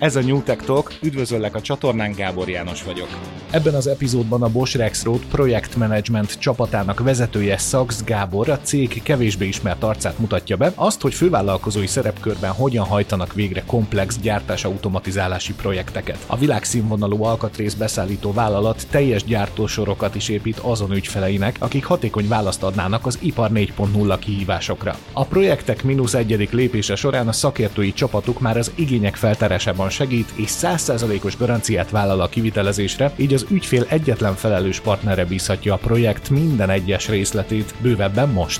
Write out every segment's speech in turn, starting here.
Ez a New Tech Talk, üdvözöllek a csatornán, Gábor János vagyok. Ebben az epizódban a Bosch Rexroth projektmenedzsment csapatának vezetője Sachs Gábor a cég kevésbé ismert arcát mutatja be, azt, hogy fővállalkozói szerepkörben hogyan hajtanak végre komplex gyártás-automatizálási projekteket. A világszínvonalú alkatrészbeszállító vállalat teljes gyártósorokat is épít azon ügyfeleinek, akik hatékony választ adnának az ipar 4.0 kihívásokra. A projektek -1. lépése során a szakértői csapatuk már az igények feltárásában segít, és 100%-os garanciát vállal a kivitelezésre, így az ügyfél egyetlen felelős partnere bízhatja a projekt minden egyes részletét, bővebben most.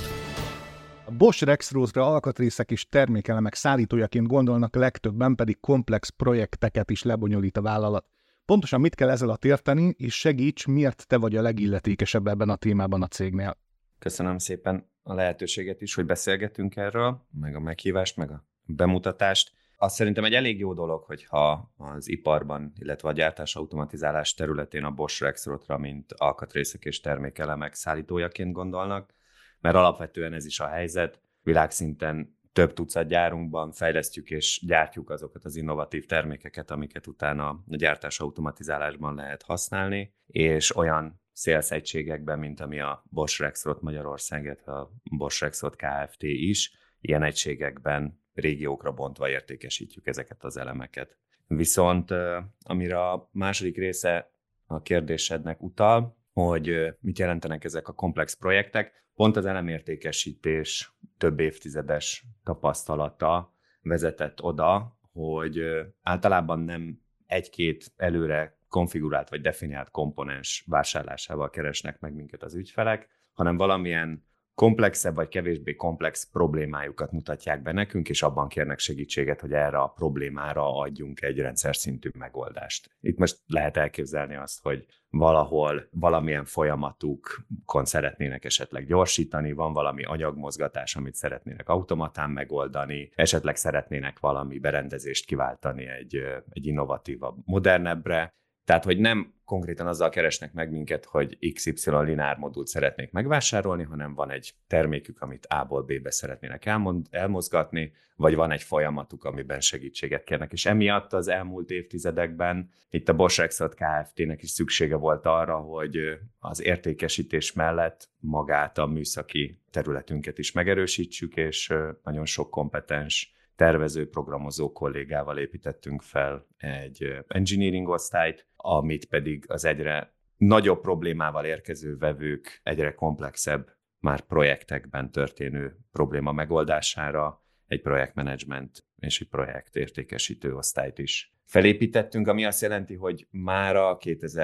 A Bosch Rexrothra alkatrészek és termékelemek szállítójaként gondolnak, legtöbben pedig komplex projekteket is lebonyolít a vállalat. Pontosan mit kell ezzel érteni, és segíts, miért te vagy a legilletékesebb ebben a témában a cégnél? Köszönöm szépen a lehetőséget is, hogy beszélgetünk erről, meg a meghívást, meg a bemutatást. Azt szerintem egy elég jó dolog, hogyha az iparban, illetve a gyártás automatizálás területén a Bosch Rexrothra, mint alkatrészek és termékelemek szállítójaként gondolnak, mert alapvetően ez is a helyzet. Világszinten több tucat gyárunkban fejlesztjük és gyártjuk azokat az innovatív termékeket, amiket utána a gyártás automatizálásban lehet használni, és olyan sales egységekben, mint ami a Bosch Rexroth Magyarország, illetve a Bosch Rexroth Kft. Is, ilyen egységekben régiókra bontva értékesítjük ezeket az elemeket. Viszont amire a második része a kérdésednek utal, hogy mit jelentenek ezek a komplex projektek, pont az elemértékesítés több évtizedes tapasztalata vezetett oda, hogy általában nem egy-két előre konfigurált vagy definiált komponens vásárlásával keresnek meg minket az ügyfelek, hanem valamilyen komplexebb vagy kevésbé komplex problémájukat mutatják be nekünk, és abban kérnek segítséget, hogy erre a problémára adjunk egy rendszer szintű megoldást. Itt most lehet elképzelni azt, hogy valahol valamilyen folyamatukon szeretnének esetleg gyorsítani, van valami anyagmozgatás, amit szeretnének automatán megoldani, esetleg szeretnének valami berendezést kiváltani egy innovatívabb, modernebbre. Tehát, hogy nem konkrétan azzal keresnek meg minket, hogy XY linár modult szeretnék megvásárolni, hanem van egy termékük, amit A-ból B-be szeretnének elmozgatni, vagy van egy folyamatuk, amiben segítséget kérnek. És emiatt az elmúlt évtizedekben itt a Bosch Rexroth Kft.-nek is szüksége volt arra, hogy az értékesítés mellett magát a műszaki területünket is megerősítsük, és nagyon sok kompetens tervező, programozó kollégával építettünk fel egy engineering osztályt, amit pedig az egyre nagyobb problémával érkező vevők egyre komplexebb, már projektekben történő probléma megoldására egy projektmenedzsment és egy projektértékesítő osztályt is felépítettünk, ami azt jelenti, hogy mára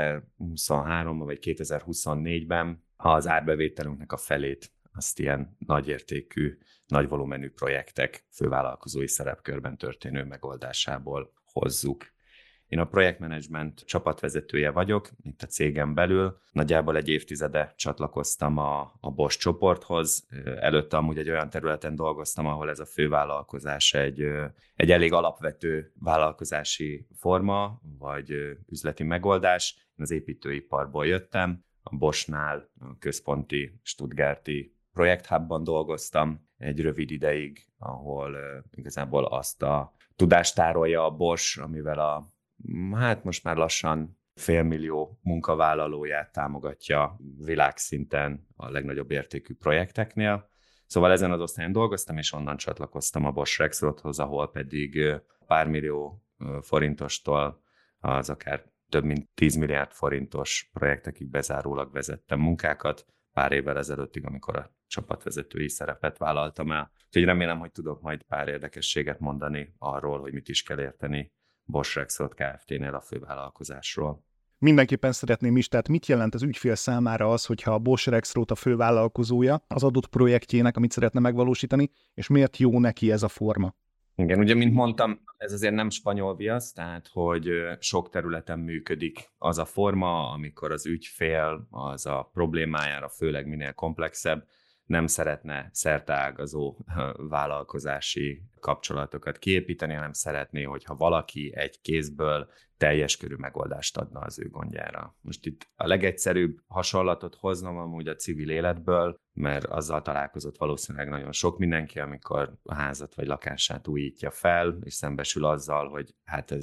2023-ban vagy 2024-ben az árbevételünknek a felét azt ilyen nagyértékű, nagy volumenű projektek fővállalkozói szerepkörben történő megoldásából hozzuk. Én a projektmenedzsment csapatvezetője vagyok, itt a cégem belül. Nagyjából egy évtizede csatlakoztam a Bosch csoporthoz. Előtte amúgy egy olyan területen dolgoztam, ahol ez a fővállalkozás egy elég alapvető vállalkozási forma, vagy üzleti megoldás. Én az építőiparból jöttem, a Boschnál, a központi stuttgarti projekthubban dolgoztam egy rövid ideig, ahol igazából azt a tudást tárolja a Bosch, amivel most már lassan 500 000 munkavállalóját támogatja világszinten a legnagyobb értékű projekteknél. Szóval ezen az osztályon dolgoztam, és onnan csatlakoztam a Bosch Rexrothhoz, ahol pedig pár millió forintostól az akár több mint 10 milliárd forintos projektekig bezárólag vezettem munkákat, pár évvel ezelőttig, amikor a csapatvezetői szerepet vállaltam el. Úgyhogy remélem, hogy tudok majd pár érdekességet mondani arról, hogy mit is kell érteni Bosch Rexroth Kft.-nél a fővállalkozásról. Mindenképpen szeretném is, tehát mit jelent az ügyfél számára az, hogyha a Bosch Rexroth a fővállalkozója az adott projektjének, amit szeretne megvalósítani, és miért jó neki ez a forma? Igen, ugye, mint mondtam, ez azért nem spanyol viasz, tehát, hogy sok területen működik az a forma, amikor az ügyfél az a problémájára, főleg minél komplexebb, nem szeretne szerteágazó vállalkozási kapcsolatokat kiépíteni, hanem szeretné, hogyha valaki egy kézből teljes körű megoldást adna az ő gondjára. Most itt a legegyszerűbb hasonlatot hoznom amúgy a civil életből, mert azzal találkozott valószínűleg nagyon sok mindenki, amikor a házat vagy lakását újítja fel, és szembesül azzal, hogy hát ez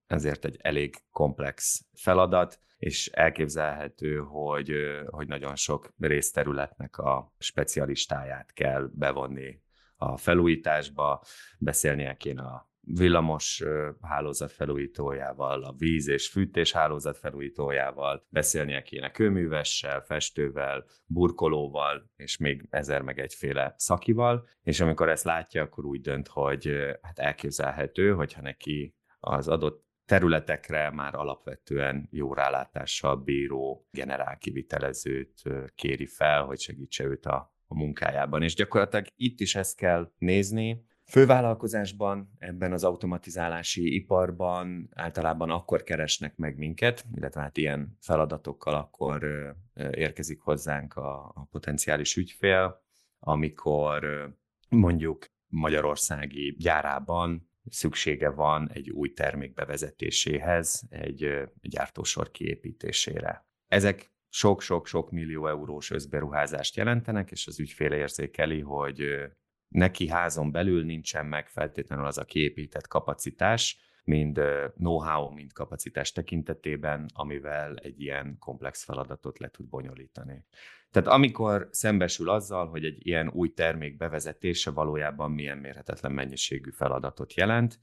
ezért egy elég komplex feladat, és elképzelhető, hogy nagyon sok részterületnek a specialistáját kell bevonni a felújításba, beszélnie kéne a villamos hálózat felújítójával, a víz- és fűtés hálózat felújítójával, beszélnie kéne kőművessel, festővel, burkolóval, és még 1000 meg egyféle szakival, és amikor ezt látja, akkor úgy dönt, hogy hát elképzelhető, hogyha neki az adott területekre már alapvetően jó rálátással bíró generálkivitelezőt kéri fel, hogy segítse őt a munkájában. És gyakorlatilag itt is ezt kell nézni. Fővállalkozásban, ebben az automatizálási iparban általában akkor keresnek meg minket, illetve hát ilyen feladatokkal akkor érkezik hozzánk a potenciális ügyfél, amikor mondjuk magyarországi gyárában szüksége van egy új termék bevezetéséhez, egy gyártósor kiépítésére. Ezek sok-sok-sok millió eurós összberuházást jelentenek, és az ügyfél érzékeli, hogy neki házon belül nincsen meg feltétlenül az a kiépített kapacitás, mind know-how, mind kapacitás tekintetében, amivel egy ilyen komplex feladatot le tud bonyolítani. Tehát amikor szembesül azzal, hogy egy ilyen új termék bevezetése valójában milyen mérhetetlen mennyiségű feladatot jelent,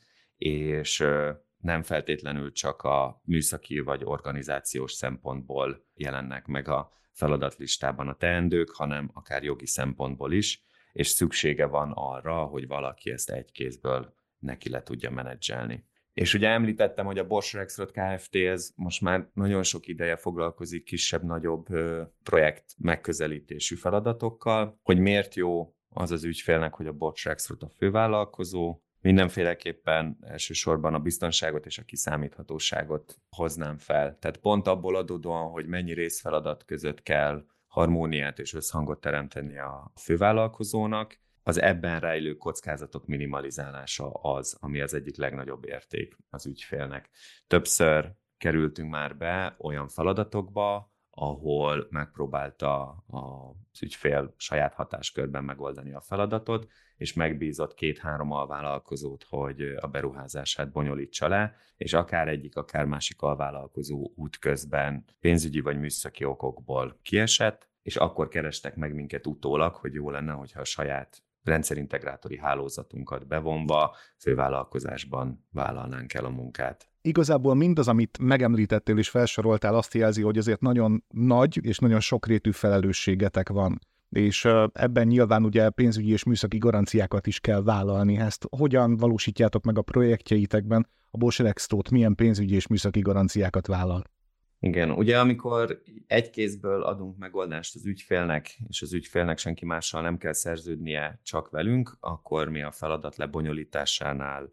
és nem feltétlenül csak a műszaki vagy organizációs szempontból jelennek meg a feladatlistában a teendők, hanem akár jogi szempontból is, és szüksége van arra, hogy valaki ezt egy kézből neki le tudja menedzselni. És ugye említettem, hogy a Bosch Rexroth Kft. Ez most már nagyon sok ideje foglalkozik kisebb-nagyobb projekt megközelítésű feladatokkal, hogy miért jó az az ügyfélnek, hogy a Bosch Rexroth a fővállalkozó. Mindenféleképpen elsősorban a biztonságot és a kiszámíthatóságot hoznám fel. Tehát pont abból adódóan, hogy mennyi részfeladat között kell harmóniát és összhangot teremteni a fővállalkozónak, az ebben rejlő kockázatok minimalizálása az, ami az egyik legnagyobb érték az ügyfélnek. Többször kerültünk már be olyan feladatokba, ahol megpróbálta az ügyfél saját hatáskörben megoldani a feladatot, és megbízott 2-3 alvállalkozót, hogy a beruházását bonyolítsa le, és akár egyik, akár másik alvállalkozó útközben pénzügyi vagy műszaki okokból kiesett, és akkor kerestek meg minket utólag, hogy jó lenne, hogyha a saját rendszerintegrátori hálózatunkat bevonva fővállalkozásban vállalnánk el a munkát. Igazából mindaz, amit megemlítettél és felsoroltál, azt jelzi, hogy azért nagyon nagy és nagyon sokrétű felelősségetek van. És ebben nyilván ugye pénzügyi és műszaki garanciákat is kell vállalni. Ezt hogyan valósítjátok meg a projektjeitekben? A Bosch Rexroth milyen pénzügyi és műszaki garanciákat vállal? Igen, ugye amikor egy kézből adunk megoldást az ügyfélnek, és az ügyfélnek senki mással nem kell szerződnie, csak velünk, akkor mi a feladat lebonyolításánál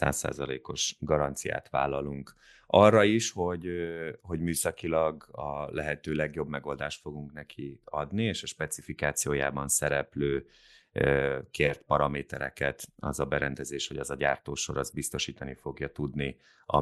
100%-os garanciát vállalunk. Arra is, hogy műszakilag a lehető legjobb megoldást fogunk neki adni, és a specifikációjában szereplő kért paramétereket az a berendezés, hogy az a gyártósor az biztosítani fogja tudni,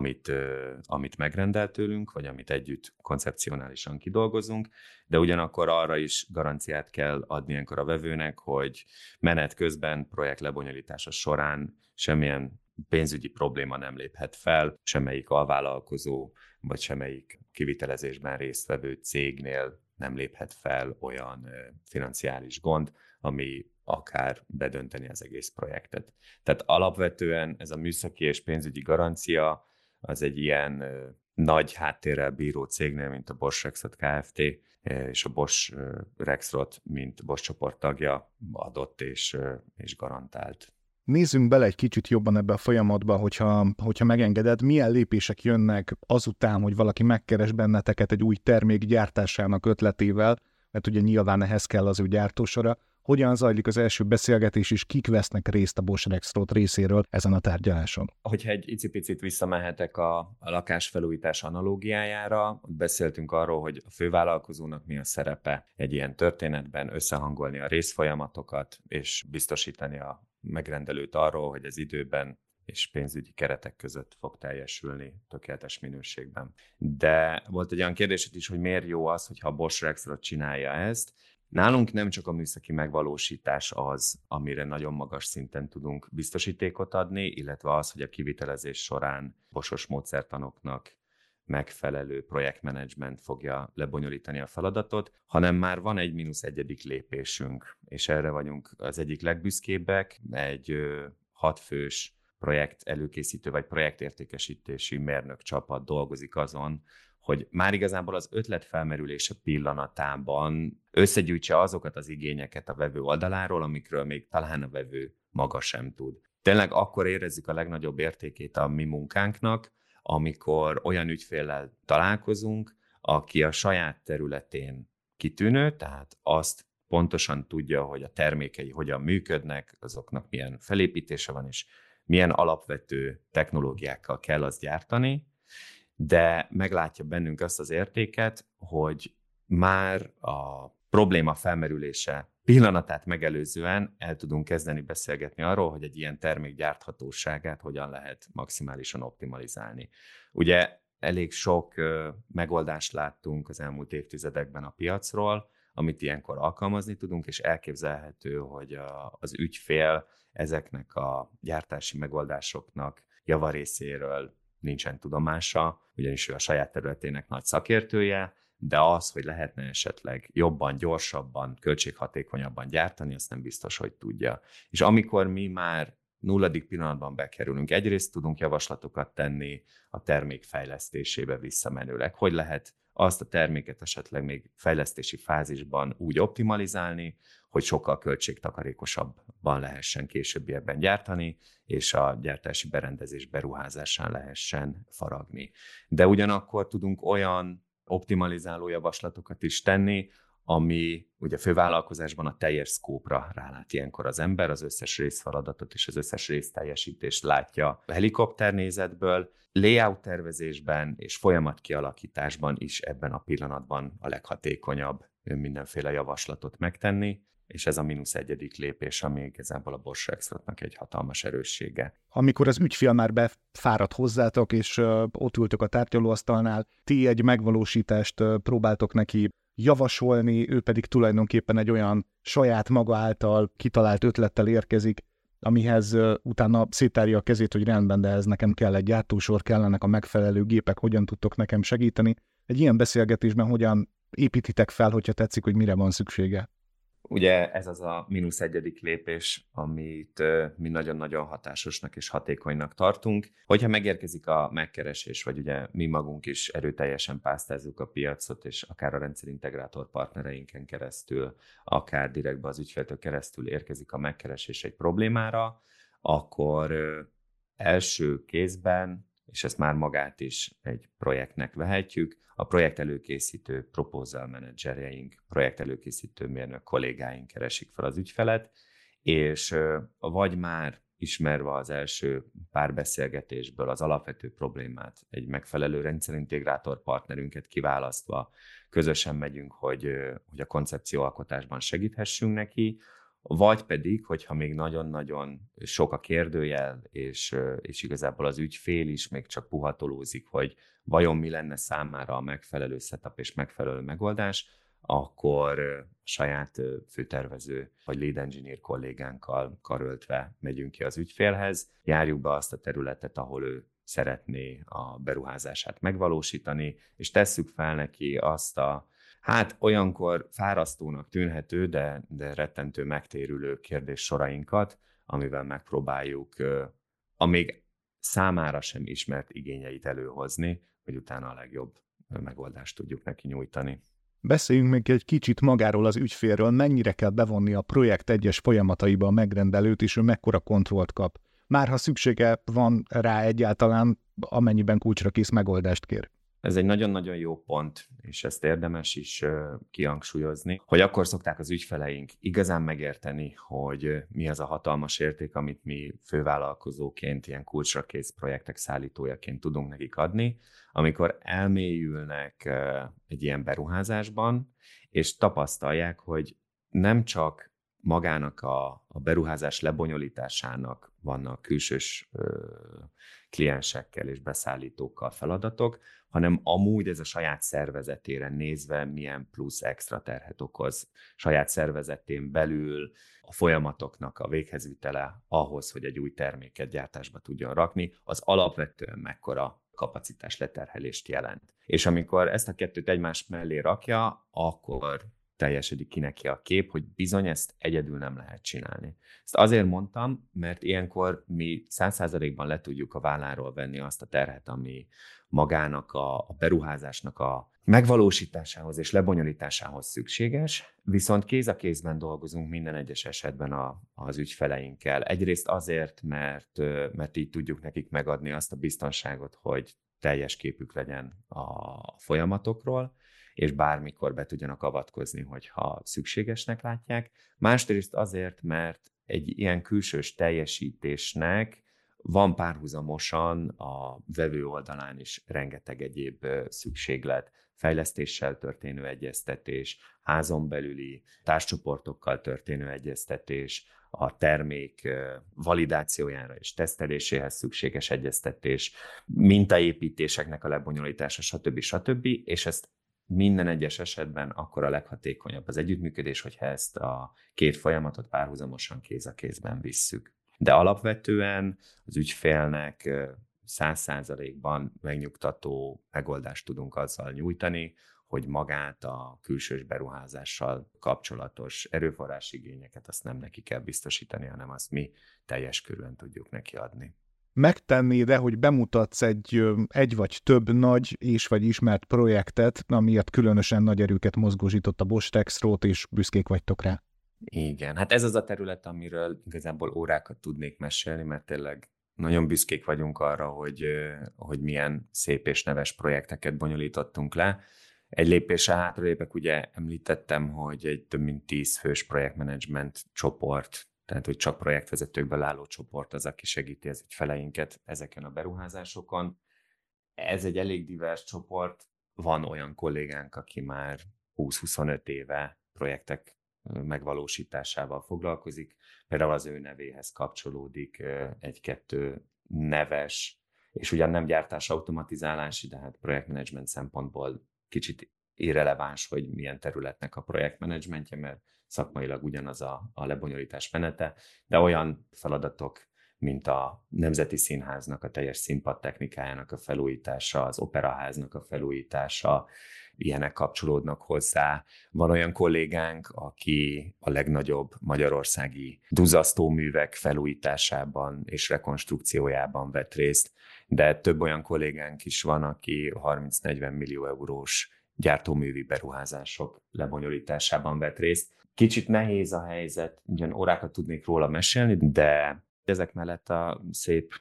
amit megrendel tőlünk, vagy amit együtt koncepcionálisan kidolgozunk, de ugyanakkor arra is garanciát kell adni ilyenkor a vevőnek, hogy menet közben, projekt lebonyolítása során semmilyen pénzügyi probléma nem léphet fel, semmelyik alvállalkozó, vagy semmelyik kivitelezésben résztvevő cégnél nem léphet fel olyan financiális gond, ami akár bedönteni az egész projektet. Tehát alapvetően ez a műszaki és pénzügyi garancia az egy ilyen nagy háttérrel bíró cégnél, mint a Bosch Rexroth Kft. És a Bosch Rexroth, mint Bosch csoport tagja adott és garantált. Nézzünk bele egy kicsit jobban ebbe a folyamatba, hogyha megengeded, milyen lépések jönnek azután, hogy valaki megkeres benneteket egy új termék gyártásának ötletével, mert ugye nyilván ehhez kell az ő gyártósora. Hogyan zajlik az első beszélgetés, és kik vesznek részt a Bosch Rexroth részéről ezen a tárgyaláson? Hogyha egy icipicit visszamehetek a lakásfelújítás analógiájára, beszéltünk arról, hogy a fővállalkozónak mi a szerepe egy ilyen történetben, összehangolni a részfolyamatokat, és biztosítani a megrendelőt arról, hogy az időben és pénzügyi keretek között fog teljesülni tökéletes minőségben. De volt egy olyan kérdésed is, hogy miért jó az, hogyha a Bosch Rexroth csinálja ezt. Nálunk nem csak a műszaki megvalósítás az, amire nagyon magas szinten tudunk biztosítékot adni, illetve az, hogy a kivitelezés során Bosch-os módszertanoknak megfelelő projektmenedzsment fogja lebonyolítani a feladatot, hanem már van egy -1. lépésünk, és erre vagyunk az egyik legbüszkébbek. Egy 6 fős projekt előkészítő vagy projektértékesítési mérnök csapat dolgozik azon, hogy már igazából az ötlet felmerülése pillanatában összegyűjtse azokat az igényeket a vevő oldaláról, amikről még talán a vevő maga sem tud. Tényleg akkor érezzük a legnagyobb értékét a mi munkánknak, amikor olyan ügyféllel találkozunk, aki a saját területén kitűnő, tehát azt pontosan tudja, hogy a termékei hogyan működnek, azoknak milyen felépítése van, és milyen alapvető technológiákkal kell azt gyártani, de meglátja bennünk azt az értéket, hogy már a probléma felmerülése pillanatát megelőzően el tudunk kezdeni beszélgetni arról, hogy egy ilyen termék gyárthatóságát hogyan lehet maximálisan optimalizálni. Ugye elég sok megoldást láttunk az elmúlt évtizedekben a piacról, amit ilyenkor alkalmazni tudunk, és elképzelhető, hogy az ügyfél ezeknek a gyártási megoldásoknak javarészéről nincsen tudomása, ugyanis ő a saját területének nagy szakértője, de az, hogy lehetne esetleg jobban, gyorsabban, költséghatékonyabban gyártani, azt nem biztos, hogy tudja. És amikor mi már 0. pillanatban bekerülünk, egyrészt tudunk javaslatokat tenni a termék fejlesztésébe visszamenőleg, hogy lehet azt a terméket esetleg még fejlesztési fázisban úgy optimalizálni, hogy sokkal költségtakarékosabban lehessen későbbiekben gyártani, és a gyártási berendezés beruházásán lehessen faragni. De ugyanakkor tudunk olyan optimalizáló javaslatokat is tenni, ami ugye fővállalkozásban a teljes szkópra rálát ilyenkor az ember, az összes részfeladatot és az összes részteljesítést látja a helikopternézetből, layout tervezésben és folyamat kialakításban is ebben a pillanatban a leghatékonyabb mindenféle javaslatot megtenni, és ez a -1. lépés, ami igazából a Bosch Rexrothnak egy hatalmas erőssége. Amikor az ügyfél már befáradt hozzátok, és ott ültök a tárgyalóasztalnál, ti egy megvalósítást próbáltok neki javasolni, ő pedig tulajdonképpen egy olyan saját maga által kitalált ötlettel érkezik, amihez utána széttárja a kezét, hogy rendben, de ez nekem kell egy gyártósor, kellenek a megfelelő gépek, hogyan tudtok nekem segíteni. Egy ilyen beszélgetésben hogyan építitek fel, hogyha tetszik, hogy mire van szüksége? Ugye ez az a -1. lépés, amit mi nagyon-nagyon hatásosnak és hatékonynak tartunk. Hogyha megérkezik a megkeresés, vagy ugye mi magunk is erőteljesen pásztázzuk a piacot, és akár a rendszerintegrátor partnereinken keresztül, akár direktbe az ügyféltől keresztül érkezik a megkeresés egy problémára, akkor első kézben, és ezt már magát is egy projektnek vehetjük, a projekt előkészítő proposal menedzserjeink, projekt előkészítő mérnök kollégáink keresik fel az ügyfelet, és vagy már ismerve az első pár beszélgetésből az alapvető problémát, egy megfelelő rendszerintegrátor partnerünket kiválasztva közösen megyünk, hogy a koncepcióalkotásban segíthessünk neki, vagy pedig, hogyha még nagyon-nagyon sok a kérdőjel, és igazából az ügyfél is még csak puhatolózik, hogy vajon mi lenne számára a megfelelő setup és megfelelő megoldás, akkor saját főtervező vagy lead engineer kollégánkkal karöltve megyünk ki az ügyfélhez, járjuk be azt a területet, ahol ő szeretné a beruházását megvalósítani, és tesszük fel neki azt a olyankor fárasztónak tűnhető, de rettentő megtérülő kérdéssorainkat, amivel megpróbáljuk a még számára sem ismert igényeit előhozni, hogy utána a legjobb megoldást tudjuk neki nyújtani. Beszéljünk még egy kicsit magáról az ügyfélről, mennyire kell bevonni a projekt egyes folyamataiba a megrendelőt, és ő mekkora kontrollt kap. Már ha szüksége van rá egyáltalán, amennyiben kulcsra kész megoldást kér. Ez egy nagyon-nagyon jó pont, és ezt érdemes is kihangsúlyozni, hogy akkor szokták az ügyfeleink igazán megérteni, hogy mi az a hatalmas érték, amit mi fővállalkozóként, ilyen kulcsra kész projektek szállítójaként tudunk nekik adni, amikor elmélyülnek egy ilyen beruházásban, és tapasztalják, hogy nem csak magának a beruházás lebonyolításának vannak külsős kliensekkel és beszállítókkal feladatok, hanem amúgy ez a saját szervezetére nézve milyen plusz extra terhet okoz saját szervezetén belül a folyamatoknak a véghezvitele ahhoz, hogy egy új terméket gyártásba tudjon rakni, az alapvetően mekkora kapacitás leterhelést jelent. És amikor ezt a kettőt egymás mellé rakja, akkor teljesedik ki neki a kép, hogy bizony ezt egyedül nem lehet csinálni. Ezt azért mondtam, mert ilyenkor mi 100%-ban le tudjuk a válláról venni azt a terhet, ami magának a beruházásnak a megvalósításához és lebonyolításához szükséges, viszont kéz a kézben dolgozunk minden egyes esetben az ügyfeleinkkel. Egyrészt azért, mert így tudjuk nekik megadni azt a biztonságot, hogy teljes képük legyen a folyamatokról, és bármikor be tudjanak avatkozni, hogyha szükségesnek látják. Másrészt azért, mert egy ilyen külsős teljesítésnek van párhuzamosan a vevő oldalán is rengeteg egyéb szükséglet, fejlesztéssel történő egyeztetés, házon belüli társcsoportokkal történő egyeztetés, a termék validációjára és teszteléséhez szükséges egyeztetés, mintaépítéseknek a lebonyolítása, stb. És ezt minden egyes esetben akkor a leghatékonyabb az együttműködés, hogyha ezt a két folyamatot párhuzamosan kéz a kézben visszük. De alapvetően az ügyfélnek 100%-ban megnyugtató megoldást tudunk azzal nyújtani, hogy magát a külsős beruházással kapcsolatos erőforrásigényeket azt nem neki kell biztosítani, hanem azt mi teljes körülön tudjuk neki adni. Megtennéd-e, hogy bemutatsz egy vagy több nagy és vagy ismert projektet, amiért különösen nagy erőket mozgósított a Bosch Rexroth, és büszkék vagytok rá? Igen, hát ez az a terület, amiről igazából órákat tudnék mesélni, mert tényleg nagyon büszkék vagyunk arra, hogy milyen szép és neves projekteket bonyolítottunk le. Egy lépésre hátralépek, ugye említettem, hogy egy több mint 10 fős projektmenedzsment csoport, tehát hogy csak projektvezetőkből álló csoport az, aki segíti az ügyfeleinket ezeken a beruházásokon. Ez egy elég divers csoport, van olyan kollégánk, aki már 20-25 éve projektek megvalósításával foglalkozik, például az ő nevéhez kapcsolódik egy-kettő neves, és ugyan nem gyártás automatizálási, de hát projektmenedzsment szempontból kicsit irreleváns, hogy milyen területnek a projektmenedzsmentje, mert szakmailag ugyanaz a lebonyolítás menete, de olyan feladatok, mint a Nemzeti Színháznak a teljes színpadtechnikájának a felújítása, az Operaháznak a felújítása, ilyenek kapcsolódnak hozzá. Van olyan kollégánk, aki a legnagyobb magyarországi duzzasztóművek felújításában és rekonstrukciójában vett részt, de több olyan kollégánk is van, aki 30-40 millió eurós gyártóművi beruházások lebonyolításában vett részt. Kicsit nehéz a helyzet, ugyan órákat tudnék róla mesélni, de ezek mellett a szép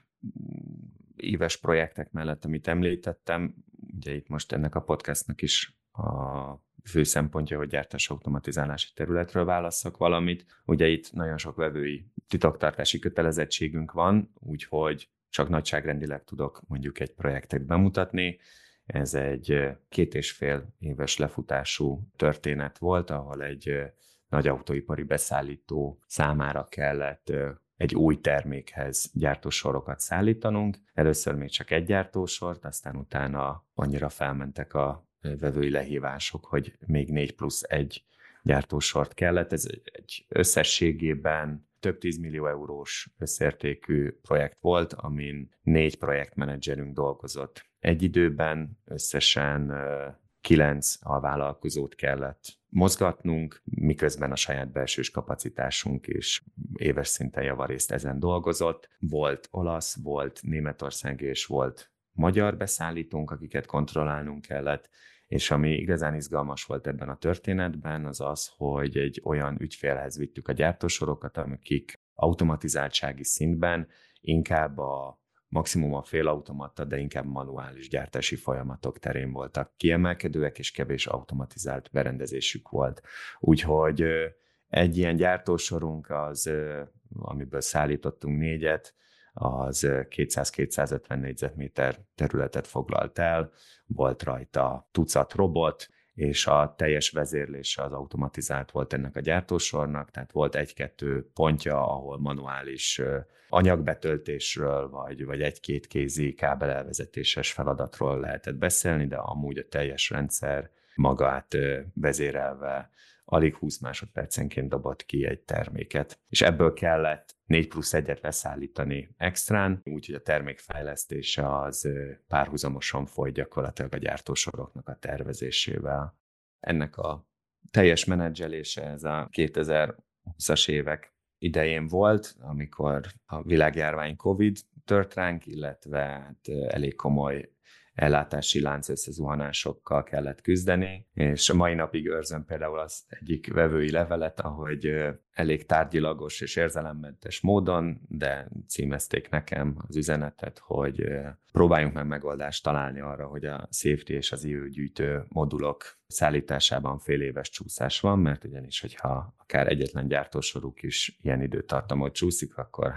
éves projektek mellett, amit említettem, ugye itt most ennek a podcastnak is a fő szempontja, hogy gyártás automatizálási területről válasszak valamit. Ugye itt nagyon sok vevői titoktartási kötelezettségünk van, úgyhogy csak nagyságrendileg tudok mondjuk egy projektet bemutatni. Ez egy 2,5 éves lefutású történet volt, ahol egy nagy autóipari beszállító számára kellett egy új termékhez gyártósorokat szállítanunk. Először még csak egy gyártósort, aztán utána annyira felmentek a vevői lehívások, hogy még 4+1 gyártósort kellett. Ez egy összességében több 10 millió eurós összértékű projekt volt, amin 4 projektmenedzserünk dolgozott. Egy időben összesen 9 alvállalkozót kellett mozgatnunk, miközben a saját belsős kapacitásunk is éves szinten javarészt ezen dolgozott. Volt olasz, volt németországi és volt magyar beszállítónk, akiket kontrollálnunk kellett, és ami igazán izgalmas volt ebben a történetben, az az, hogy egy olyan ügyfélhez vittük a gyártósorokat, akik automatizáltsági szintben inkább maximum a félautomata, de inkább manuális gyártási folyamatok terén voltak kiemelkedőek, és kevés automatizált berendezésük volt. Úgyhogy egy ilyen gyártósorunk, amiből szállítottunk 4-et, az 200-250 négyzetméter területet foglalt el, volt rajta tucat robot, és a teljes vezérlése az automatizált volt ennek a gyártósornak, tehát volt 1-2 pontja, ahol manuális anyagbetöltésről, vagy 1-2 kézi kábelelvezetéses feladatról lehetett beszélni, de amúgy a teljes rendszer magát vezérelve alig 20 másodpercenként dobott ki egy terméket. És ebből kellett 4+1-et leszállítani extrán, úgyhogy a termék fejlesztése az párhuzamosan folyt gyakorlatilag a gyártósoroknak a tervezésével. Ennek a teljes menedzselése ez a 2020-as évek idején volt, amikor a világjárvány Covid tört ránk, illetve hát elég komoly ellátási lánc összezuhanásokkal kellett küzdeni, és a mai napig őrzöm például az egyik vevői levelet, ahogy elég tárgyilagos és érzelemmentes módon, de címezték nekem az üzenetet, hogy próbáljunk meg megoldást találni arra, hogy a safety és az ívőgyűjtő modulok szállításában fél éves csúszás van, mert ugyanis, hogyha akár egyetlen gyártósoruk is ilyen időtartamot csúszik, akkor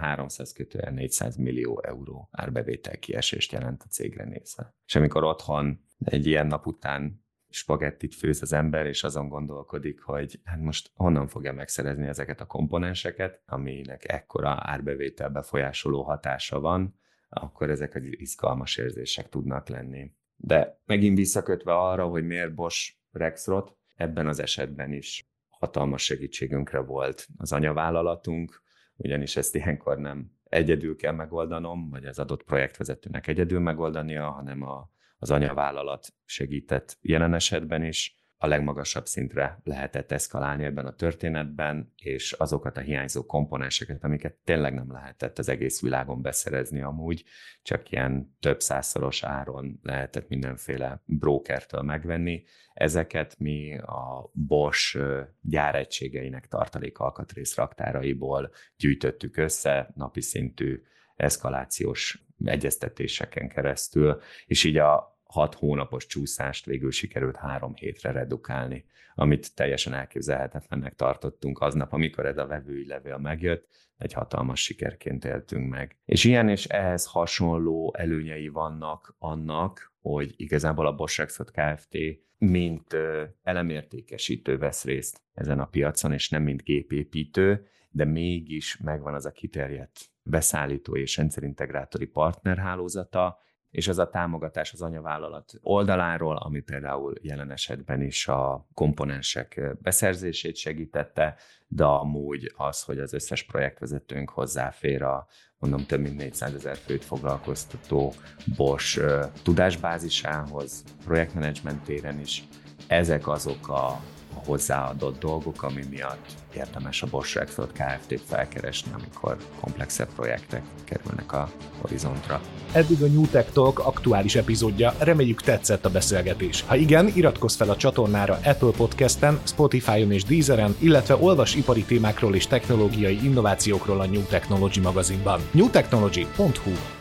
300-400 millió euró árbevétel kiesést jelent a cégre nézve. És amikor otthon egy ilyen nap után spagettit főz az ember, és azon gondolkodik, hogy hát most honnan fogja megszerezni ezeket a komponenseket, aminek ekkora árbevétel befolyásoló hatása van, akkor ezek az izgalmas érzések tudnak lenni. De megint visszakötve arra, hogy miért Bosch Rexroth, ebben az esetben is hatalmas segítségünkre volt az anyavállalatunk, ugyanis ezt ilyenkor nem egyedül kell megoldanom, vagy az adott projektvezetőnek egyedül megoldania, hanem az anyavállalat segített jelen esetben is. A legmagasabb szintre lehetett eszkalálni ebben a történetben, és azokat a hiányzó komponenseket, amiket tényleg nem lehetett az egész világon beszerezni amúgy, csak ilyen több százszoros áron lehetett mindenféle brokertől megvenni. Ezeket mi a Bosch gyáregységeinek tartalékalkatrész raktáraiból gyűjtöttük össze napi szintű eszkalációs egyeztetéseken keresztül, és így a 6 hónapos csúszást végül sikerült 3 hétre redukálni, amit teljesen elképzelhetetlennek tartottunk aznap, amikor ez a vevői levél megjött, egy hatalmas sikerként éltünk meg. És ilyen és ehhez hasonló előnyei vannak annak, hogy igazából a Bosch Rexroth Kft. Mint elemértékesítő vesz részt ezen a piacon, és nem mint gépépítő, de mégis megvan az a kiterjedt beszállító és rendszerintegrátori partnerhálózata, és az a támogatás az anyavállalat oldaláról, ami például jelen esetben is a komponensek beszerzését segítette, de amúgy az, hogy az összes projektvezetőnk hozzáfér a mondom több mint 400 000 főt foglalkoztató Bosch tudásbázisához, projektmenedzsment téren is. Ezek azok a hozzáadott dolgok, ami miatt érdemes a Bosch Rexroth Kft-t felkeresni, amikor komplexebb projektek kerülnek a horizontra. Eddig a New Tech Talk aktuális epizódja, reméljük tetszett a beszélgetés. Ha igen, iratkozz fel a csatornára Apple Podcasten, Spotify-on és Deezeren, illetve olvasd ipari témákról és technológiai innovációkról a New Technology magazinban. newtechnology.hu